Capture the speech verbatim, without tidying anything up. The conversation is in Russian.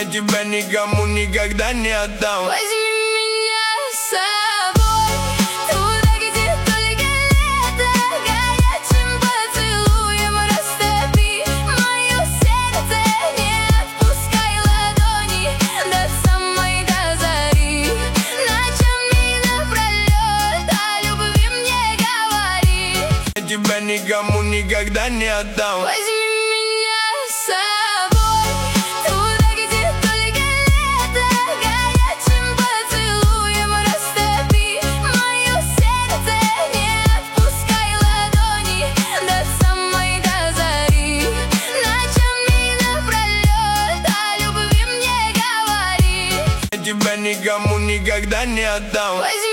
Я тебя никому никогда не отдам. Возьми меня с собой туда, где только лето, горячим поцелуем растопи мое сердце, не отпускай ладони до самой до зари. Ночами напролет о любви мне говори. Я тебя никому никогда не отдам. Возьми меня с собой туда, где только лето, горячим поцелуем растопи мое сердце, не отпускай ладони до самой до зари. Ночами напролет о любви мне говори. Я тебя никому никогда не отдам. Возьми